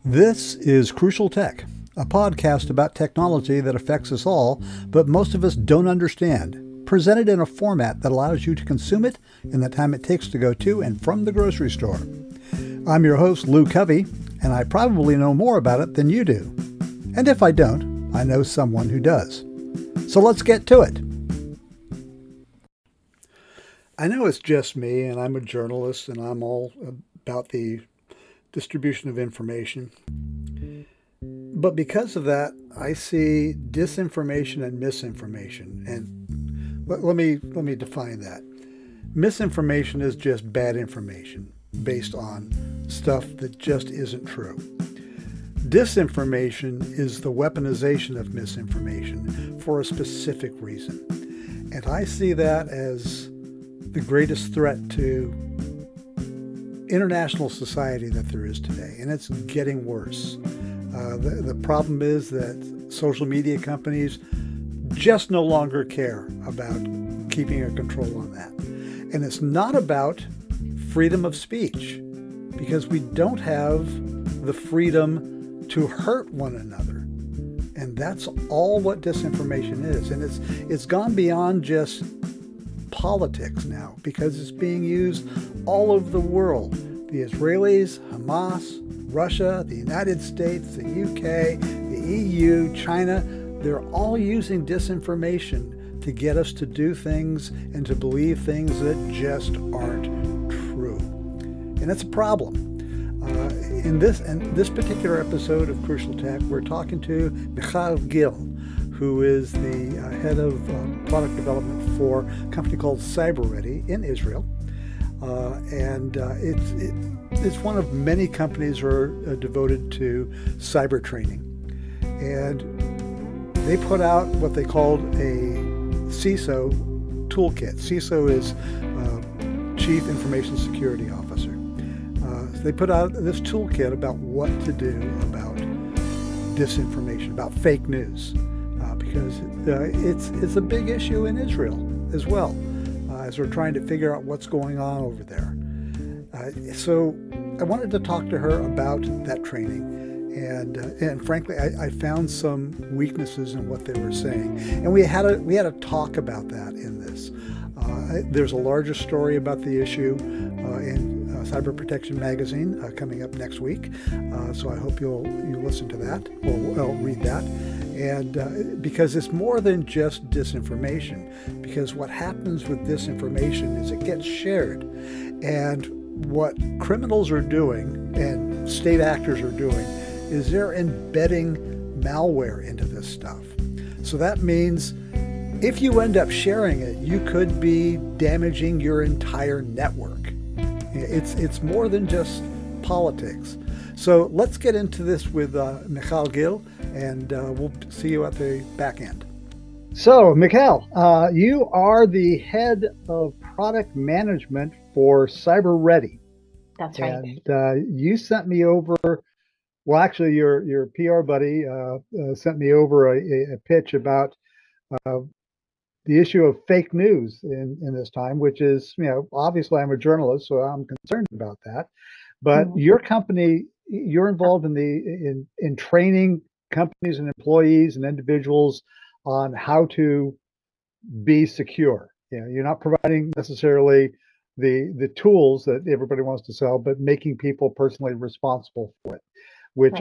This is Crucial Tech, a podcast about technology that affects us all, but most of us don't understand, presented in a format that allows you to consume it in the time it takes to go to and from the grocery store. I'm your host, Lou Covey, and I probably know more about it than you do. And if I don't, I know someone who does. So let's get to it. I know it's just me, and I'm a journalist, and I'm all about the distribution of information. But because of that, I see disinformation and misinformation. And let me define that. Misinformation is just bad information based on stuff that just isn't true. Disinformation is the weaponization of misinformation for a specific reason. And I see that as the greatest threat to international society that there is today, and it's getting worse. The problem is that social media companies just no longer care about keeping a control on that. And it's not about freedom of speech, because we don't have the freedom to hurt one another. And that's all what disinformation is. And it's gone beyond just politics now, because it's being used all over the world. The Israelis, Hamas, Russia, the United States, the UK, the EU, China, they're all using disinformation to get us to do things and to believe things that just aren't true. And that's a problem. In this particular episode of Crucial Tech, we're talking to Michal Gil, who is the head of product development for a company called CyberReady in Israel. It's one of many companies that are devoted to cyber training. And they put out what they called a CISO toolkit. CISO is Chief Information Security Officer. They put out this toolkit about what to do about disinformation, about fake news, because it's a big issue in Israel as well, as we're trying to figure out what's going on over there. So I wanted to talk to her about that training, and frankly, I found some weaknesses in what they were saying, and we had a talk about that in this. There's a larger story about the issue in Cyber Protection Magazine coming up next week, so I hope you'll listen to that or read that. And because it's more than just disinformation, because what happens with disinformation is it gets shared. And what criminals are doing and state actors are doing is they're embedding malware into this stuff. So that means if you end up sharing it, you could be damaging your entire network. It's more than just politics. So let's get into this with Michal Gil, and we'll see you at the back end. So, Michal, you are the head of product management for CyberReady. That's right. And you sent me over, well, actually, your PR buddy sent me over a pitch about the issue of fake news in this time, which is, obviously I'm a journalist, so I'm concerned about that. But your company, you're involved in training companies and employees and individuals on how to be secure. You're not providing necessarily the tools that everybody wants to sell, but making people personally responsible for it, which,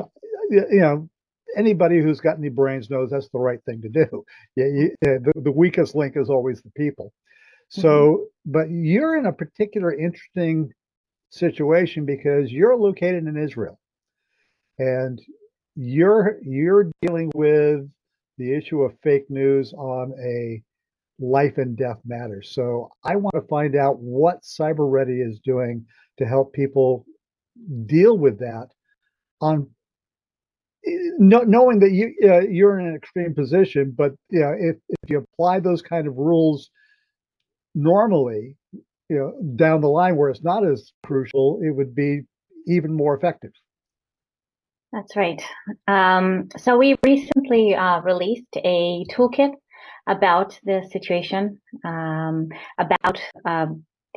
anybody who's got any brains knows that's the right thing to do. The weakest link is always the people. So, but you're in a particular interesting situation because you're located in Israel, and you're dealing with the issue of fake news on a life and death matter. So I want to find out what CyberReady is doing to help people deal with that, on knowing that you're in an extreme position, but if you apply those kind of rules normally, down the line where it's not as crucial, it would be even more effective. That's right. So we recently released a toolkit about the situation, about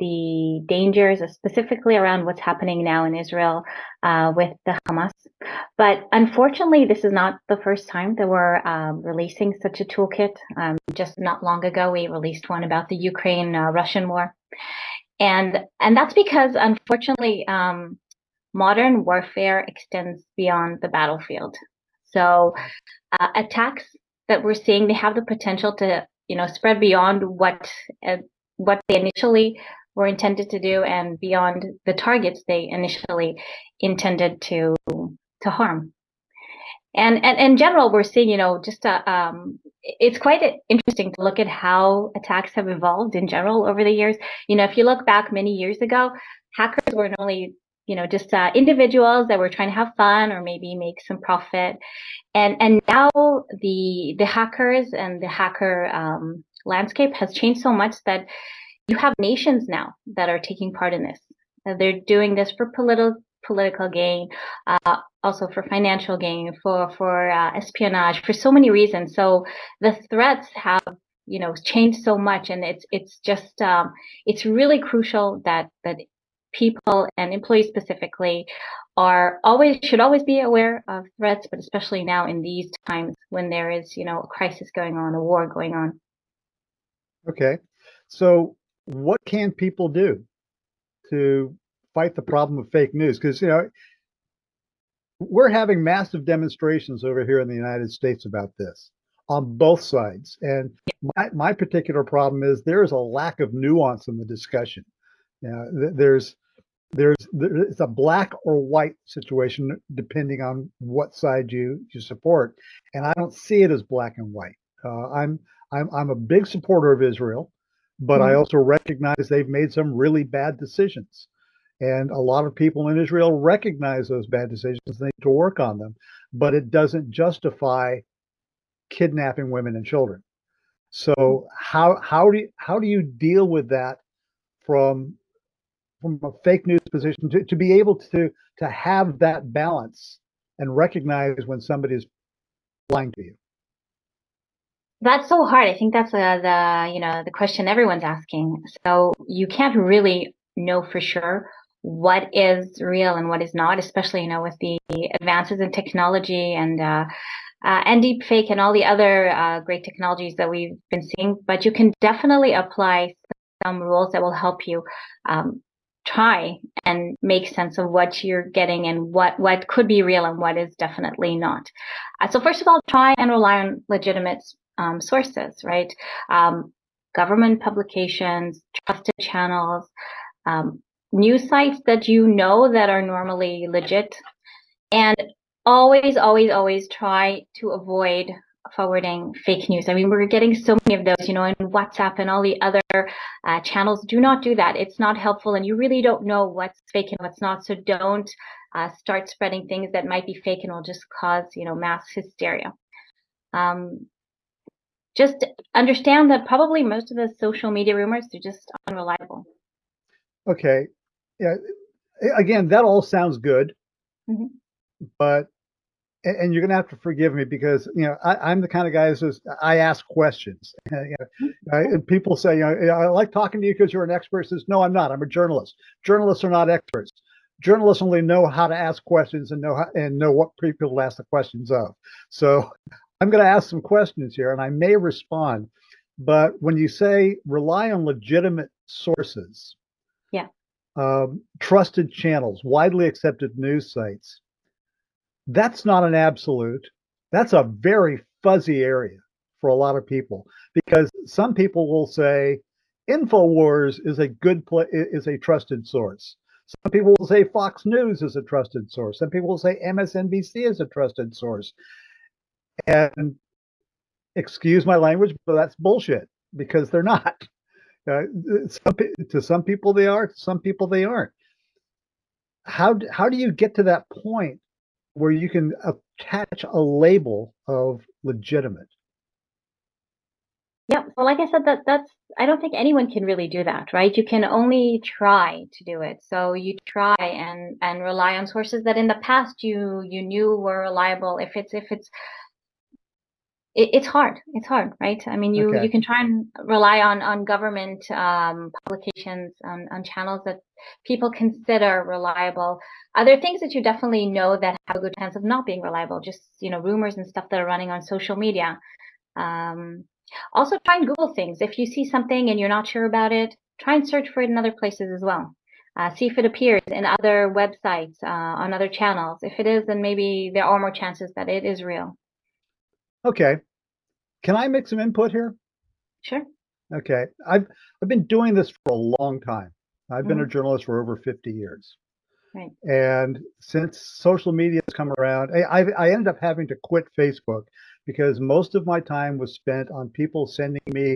the dangers, specifically around what's happening now in Israel with the Hamas. But unfortunately, this is not the first time that we're releasing such a toolkit. Just not long ago, we released one about the Ukraine-Russian war. And that's because, unfortunately, modern warfare extends beyond the battlefield. So attacks that we're seeing, they have the potential to, spread beyond what they initially were intended to do and beyond the targets they initially intended to harm. And in general, we're seeing, it's quite interesting to look at how attacks have evolved in general over the years. If you look back many years ago, hackers were normally, just individuals that were trying to have fun or maybe make some profit. And now the hackers and the hacker landscape has changed so much that you have nations now that are taking part in this. They're doing this for political gain, also for financial gain, for espionage, for so many reasons. So the threats have, changed so much, and it's just it's really crucial that people and employees specifically should always be aware of threats, but especially now in these times when there is, a crisis going on, a war going on. Okay. So what can people do to fight the problem of fake news? Because, we're having massive demonstrations over here in the United States about this on both sides. And my particular problem is there is a lack of nuance in the discussion. It's a black or white situation depending on what side you support, and I don't see it as black and white. I'm a big supporter of Israel, but I also recognize they've made some really bad decisions, and a lot of people in Israel recognize those bad decisions and need to work on them. But it doesn't justify kidnapping women and children. So how do you deal with that from a fake news position to be able to have that balance and recognize when somebody is lying to you? That's so hard. I think that's the question everyone's asking. So you can't really know for sure what is real and what is not, especially, with the advances in technology and deep fake and all the other great technologies that we've been seeing. But you can definitely apply some rules that will help you try and make sense of what you're getting and what could be real and what is definitely not. So first of all, try and rely on legitimate sources, right? Government publications, trusted channels, news sites that that are normally legit, and always, always, always try to avoid forwarding fake news. I mean, we're getting so many of those, in WhatsApp and all the other channels. Do not do that. It's not helpful, and you really don't know what's fake and what's not. So don't start spreading things that might be fake and will just cause, mass hysteria. Just understand that probably most of the social media rumors are just unreliable. Okay. Yeah. Again, that all sounds good, but and you're going to have to forgive me because, I'm the kind of guy who says, I ask questions. And people say, I like talking to you because you're an expert. Says, no, I'm not. I'm a journalist. Journalists are not experts. Journalists only know how to ask questions and know what people to ask the questions of. So I'm going to ask some questions here and I may respond. But when you say rely on legitimate sources, trusted channels, widely accepted news sites, that's not an absolute. That's a very fuzzy area for a lot of people, because some people will say InfoWars is a trusted source. Some people will say Fox News is a trusted source. Some people will say MSNBC is a trusted source. And excuse my language, but that's bullshit, because they're not. To some people they are, to some people they aren't. How do you get to that point where you can attach a label of legitimate? Yeah, well, like I said, that's I don't think anyone can really do that, right? You can only try to do it. So you try and rely on sources that in the past you knew were reliable. If it's it's hard. It's hard, right? I mean, you Okay. can try and rely on government publications on channels that people consider reliable. There are things that you definitely know that have a good chance of not being reliable, just rumors and stuff that are running on social media. Um, Also, try and Google things. If you see something and you're not sure about it, try and search for it in other places as well. See if it appears in other websites, on other channels. If it is, then maybe there are more chances that it is real. Okay. Can I make some input here? Sure. Okay. I've been doing this for a long time. I've been a Hmm. journalist for over 50 years. Right. And since social media has come around, I ended up having to quit Facebook because most of my time was spent on people sending me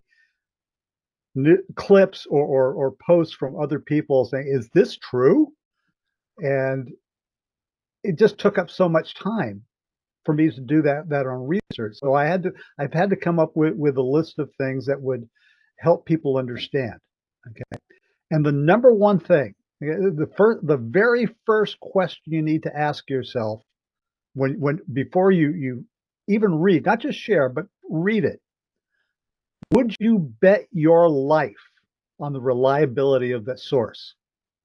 clips or posts from other people saying, "Is this true?" And it just took up so much time for me to do that on research. So I've had to come up with a list of things that would help people understand. Okay. And the number one thing, the very first question you need to ask yourself when before you even read, not just share, but read it. Would you bet your life on the reliability of that source?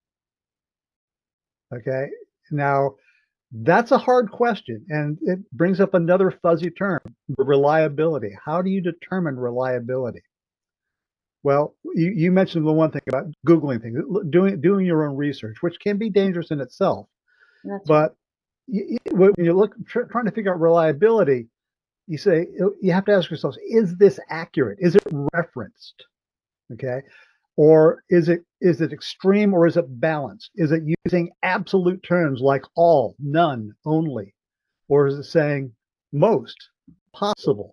Okay. Now, that's a hard question, and it brings up another fuzzy term, reliability. How do you determine reliability? Well, you mentioned the one thing about Googling things, doing your own research, which can be dangerous in itself. That's right. But when you look trying to figure out reliability, you have to ask yourselves, is this accurate? Is it referenced? Okay. Or is it extreme or is it balanced? Is it using absolute terms like all, none, only? Or is it saying most, possible?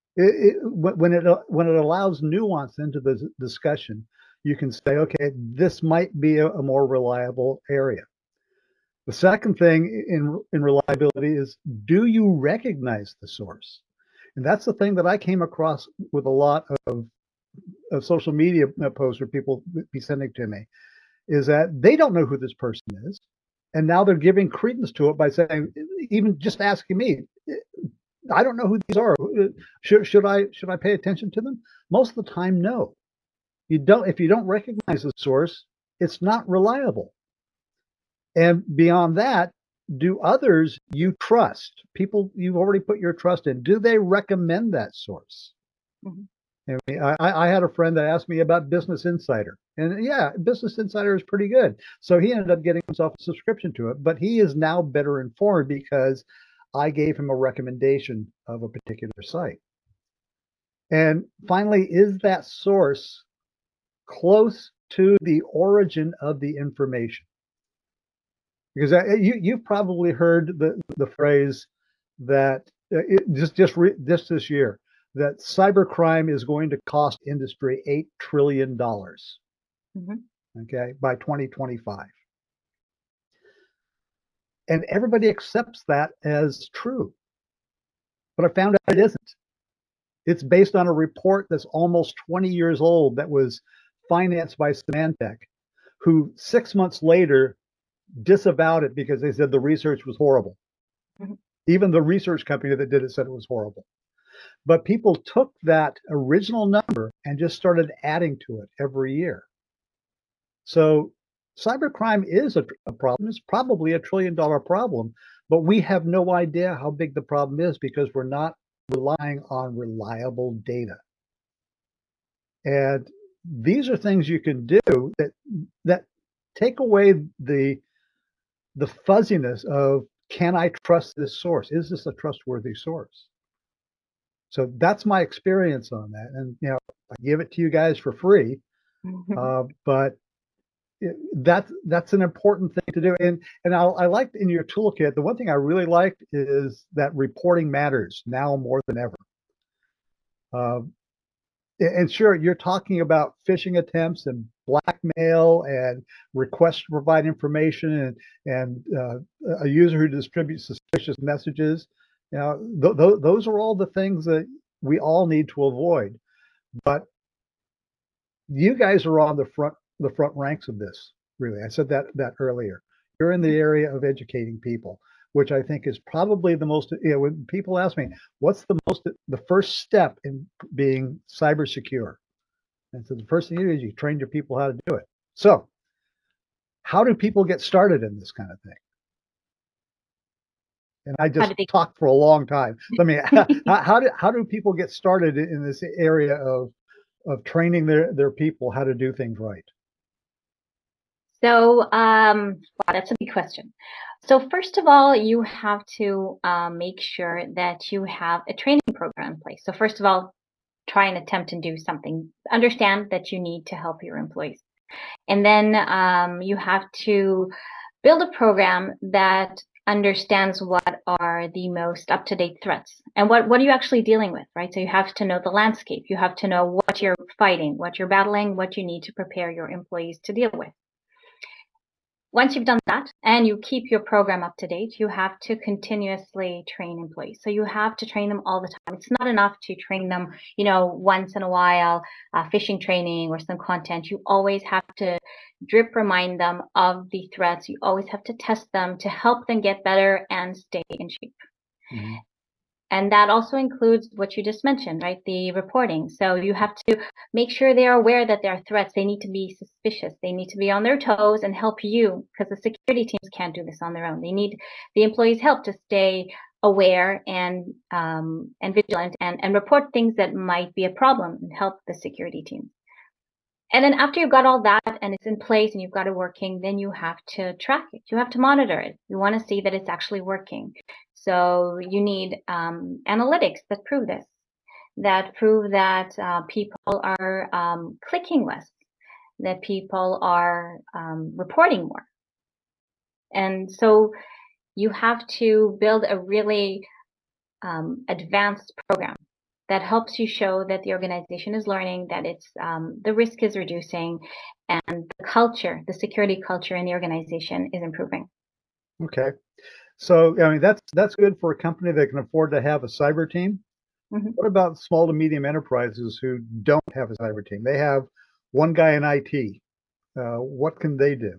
When it allows nuance into the discussion, you can say, okay, this might be a more reliable area. The second thing in reliability is, do you recognize the source? And that's the thing that I came across with a lot of social media posts where people be sending to me, is that they don't know who this person is. And now they're giving credence to it by saying, even just asking me, I don't know who these are. Should I pay attention to them? Most of the time, no. You don't. If you don't recognize the source, it's not reliable. And beyond that, do others you trust, people you've already put your trust in, do they recommend that source? Hmm. I mean, I had a friend that asked me about Business Insider, and yeah, Business Insider is pretty good. So he ended up getting himself a subscription to it, but he is now better informed because I gave him a recommendation of a particular site. And finally, is that source close to the origin of the information? Because you've probably heard the phrase that just this year that cybercrime is going to cost industry $8 trillion. Hmm. Okay, by 2025, and everybody accepts that as true. But I found out it isn't. It's based on a report that's almost 20 years old that was financed by Symantec, who 6 months later disavowed it because they said the research was horrible. Hmm. Even the research company that did it said it was horrible. But people took that original number and just started adding to it every year. So cybercrime is a problem. It's probably $1 trillion problem, but we have no idea how big the problem is because we're not relying on reliable data. And these are things you can do that take away the fuzziness of, can I trust this source? Is this a trustworthy source? So that's my experience on that. And I give it to you guys for free, but that's an important thing to do. And I liked in your toolkit, the one thing I really liked is that reporting matters now more than ever. And sure, you're talking about phishing attempts and blackmail and requests to provide information and a user who distributes suspicious messages. Those are all the things that we all need to avoid. But you guys are on the front ranks of this. Really, I said that earlier. You're in the area of educating people. which I think is probably the most, when people ask me, what's the first step in being cyber secure? And so the first thing you do is you train your people how to do it. So how do people get started in this kind of thing? And I just talked for a long time. I mean, how do people get started in this area of training their people how to do things right? So, wow, that's a big question. So first of all, you have to make sure that you have a training program in place. So first of all, try and attempt and do something. Understand that you need to help your employees. And then you have to build a program that understands what are the most up-to-date threats and what are you actually dealing with, right? So you have to know the landscape. You have to know what you're fighting, what you're battling, what you need to prepare your employees to deal with. Once you've done that and you keep your program up to date, you have to continuously train employees. So you have to train them all the time. It's not enough to train them, once in a while, phishing training or some content. You always have to drip remind them of the threats. You always have to test them to help them get better and stay in shape. Mm-hmm. And that also includes what you just mentioned, right? The reporting. So you have to make sure they are aware that there are threats. They need to be suspicious. They need to be on their toes and help you, because the security teams can't do this on their own. They need the employees' help to stay aware and vigilant and report things that might be a problem and help the security teams. And then after you've got all that and it's in place and you've got it working, then you have to track it. You have to monitor it. You want to see that it's actually working. So you need analytics that prove this, that prove that people are clicking less, that people are reporting more. And so you have to build a really advanced program that helps you show that the organization is learning, that it's the risk is reducing, and the culture, the security culture in the organization is improving. Okay. So, I mean, that's good for a company that can afford to have a cyber team. Mm-hmm. What about small to medium enterprises who don't have a cyber team? They have one guy in IT. What can they do?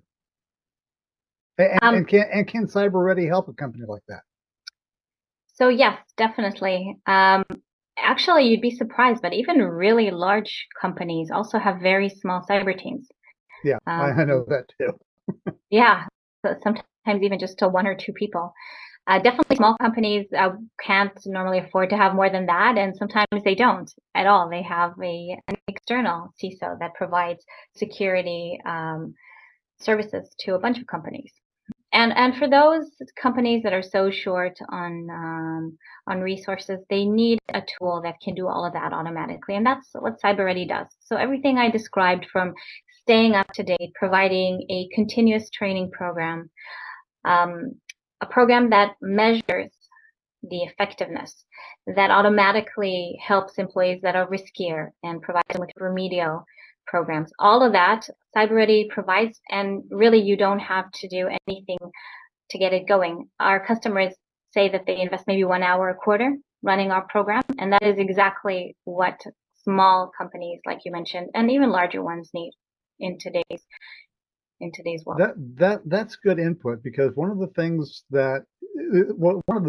And can Cyber Ready help a company like that? So yes, definitely. Actually, you'd be surprised, but even really large companies also have very small cyber teams. Yeah, I know that too. Yeah, so sometimes even just to 1 or 2 people. Definitely small companies can't normally afford to have more than that, and sometimes they don't at all. They have an external CISO that provides security services to a bunch of companies. And for those companies that are so short on resources, they need a tool that can do all of that automatically. And that's what Cyber Ready does. So everything I described, from staying up to date, providing a continuous training program, a program that measures the effectiveness, that automatically helps employees that are riskier and provides them with remedial programs. All of that Cyber Ready provides, and really you don't have to do anything to get it going. Our customers say that they invest maybe 1 hour a quarter running our program, and that is exactly what small companies, like you mentioned, and even larger ones need in today's world. That's good input, because one of the things that one of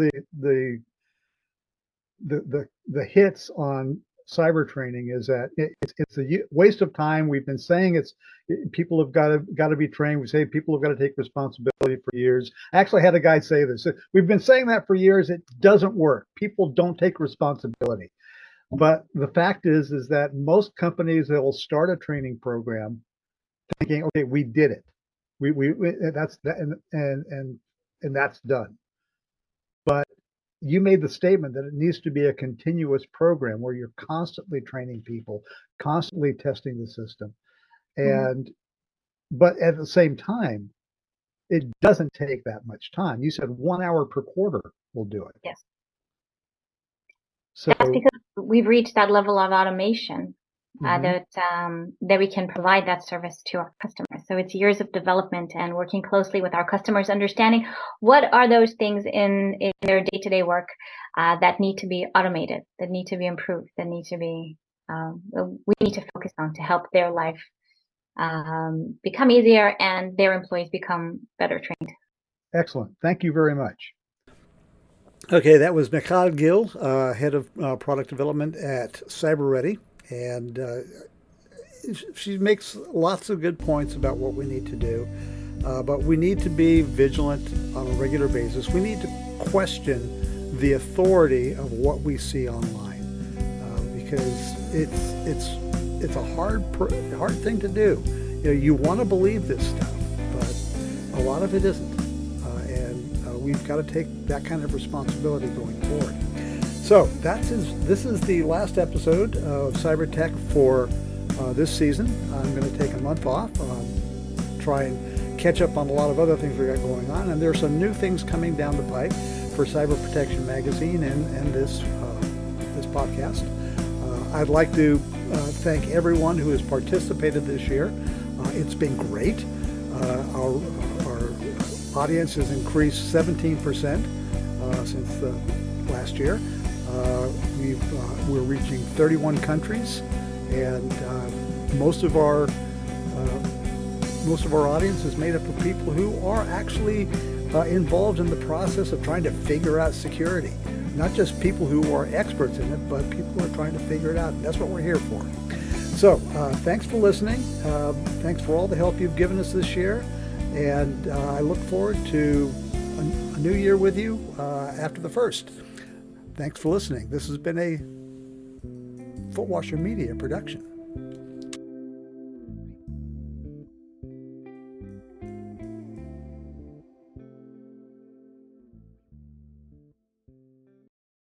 the hits on cyber training is that it's a waste of time. We've been saying people have got to be trained. We say people have got to take responsibility for years. I actually had a guy say this. We've been saying that for years. It doesn't work. People don't take responsibility. But the fact is that most companies that will start a training program thinking, okay, we did it. We that's that, and that's done. But you made the statement that it needs to be a continuous program where you're constantly training people, constantly testing the system. And but at the same time, it doesn't take that much time. You said 1 hour per quarter will do it. Yes. So that's because we've reached that level of automation that we can provide that service to our customers. So it's years of development and working closely with our customers, understanding what are those things in their day-to-day work that need to be automated, that need to be improved, that need to be we need to focus on to help their life become easier and their employees become better trained. Excellent. Thank you very much. Okay, that was Michal Gil, head of product development at CyberReady, and she makes lots of good points about what we need to do. But we need to be vigilant on a regular basis. We need to question the authority of what we see online, because it's a hard thing to do. You want to believe this stuff, but a lot of it isn't, and we've got to take that kind of responsibility going forward. So this is the last episode of Cyber Tech for this season. I'm going to take a month off, try and catch up on a lot of other things we got going on, and there's some new things coming down the pipe for Cyber Protection Magazine and this podcast. I'd like to thank everyone who has participated this year. It's been great. Our audience has increased 17% since last year. We're reaching 31 countries, and most of our audience is made up of people who are actually involved in the process of trying to figure out security. Not just people who are experts in it, but people who are trying to figure it out. And that's what we're here for. So thanks for listening. Thanks for all the help you've given us this year. And I look forward to a new year with you after the 1st. Thanks for listening. This has been a Footwasher Media production.